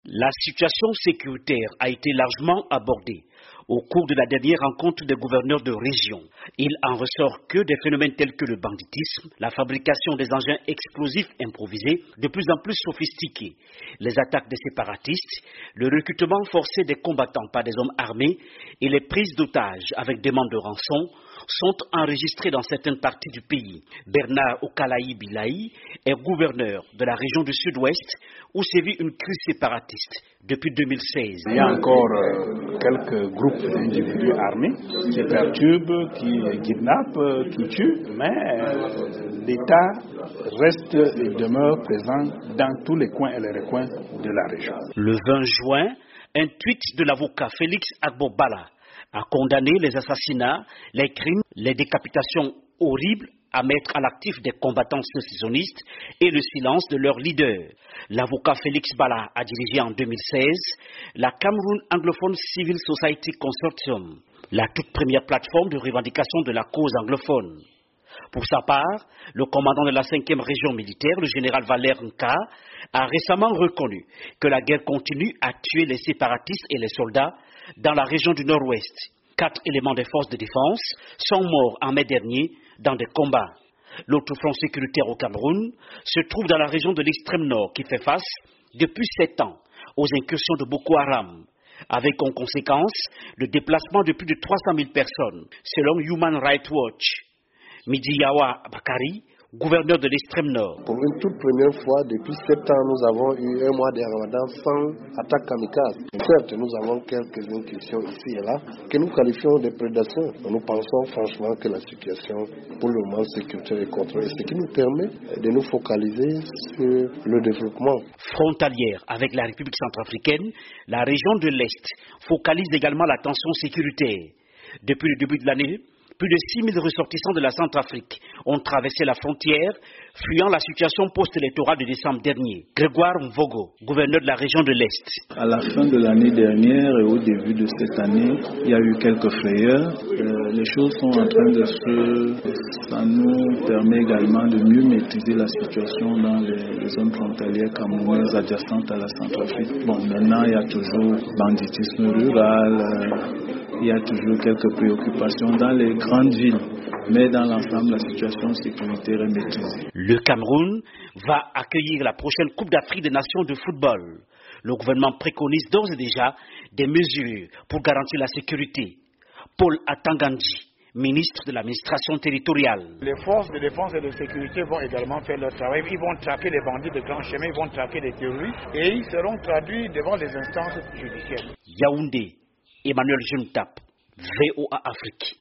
La situation sécuritaire a été largement abordée au cours de la dernière rencontre des gouverneurs de région. Il en ressort que des phénomènes tels que le banditisme, la fabrication des engins explosifs improvisés de plus en plus sophistiqués, les attaques des séparatistes, le recrutement forcé des combattants par des hommes armés et les prises d'otages avec demande de rançon sont enregistrés dans certaines parties du pays. Bernard Okalaï Bilaï est gouverneur de la région du Sud-Ouest où sévit une crise séparatiste depuis 2016. Il y a encore quelques groupes d'individus armés qui perturbent, qui kidnappent, qui tuent, mais l'État reste et demeure présent dans tous les coins et les recoins de la région. Le 20 juin, un tweet de l'avocat Félix Agbobala a condamné les assassinats, les crimes, les décapitations horribles à mettre à l'actif des combattants sécessionnistes et le silence de leurs leaders. L'avocat Félix Bala a dirigé en 2016 la Cameroun Anglophone Civil Society Consortium, la toute première plateforme de revendication de la cause anglophone. Pour sa part, le commandant de la 5e région militaire, le général Valère Nka, a récemment reconnu que la guerre continue à tuer les séparatistes et les soldats dans la région du Nord-Ouest. 4 éléments des forces de défense sont morts en mai dernier dans des combats. L'autre front sécuritaire au Cameroun se trouve dans la région de l'extrême nord qui fait face depuis 7 ans aux incursions de Boko Haram, avec en conséquence le déplacement de plus de 300 000 personnes, selon Human Rights Watch. Midiyawa Bakari, gouverneur de l'extrême nord. Pour une toute première fois, depuis 7 ans, nous avons eu un mois de Ramadan sans attaque kamikaze. Certes, nous avons quelques incursions ici et là que nous qualifions de prédations. Nous pensons franchement que la situation pour le moment sécuritaire est contrôlée, ce qui nous permet de nous focaliser sur le développement. Frontalière avec la République centrafricaine, la région de l'Est focalise également la tension sécuritaire. Depuis le début de l'année, plus de 6 000 ressortissants de la Centrafrique ont traversé la frontière, fuyant la situation post-électorale de décembre dernier. Grégoire Mvogo, gouverneur de la région de l'Est. À la fin de l'année dernière et au début de cette année, il y a eu quelques frayeurs. Les choses sont en train de Ça nous permet également de mieux maîtriser la situation dans les zones frontalières camerounaises adjacentes à la Centrafrique. Bon, maintenant, il y a toujours banditisme rural. Il y a toujours quelques préoccupations dans les grandes villes, mais dans l'ensemble, la situation sécuritaire est maîtrisée. Le Cameroun va accueillir la prochaine Coupe d'Afrique des Nations de football. Le gouvernement préconise d'ores et déjà des mesures pour garantir la sécurité. Paul Atangandji, ministre de l'administration territoriale. Les forces de défense et de sécurité vont également faire leur travail. Ils vont traquer les bandits de grands chemins, ils vont traquer les terroristes et ils seront traduits devant les instances judiciaires. Yaoundé, Emmanuel Juntap, VOA Afrique.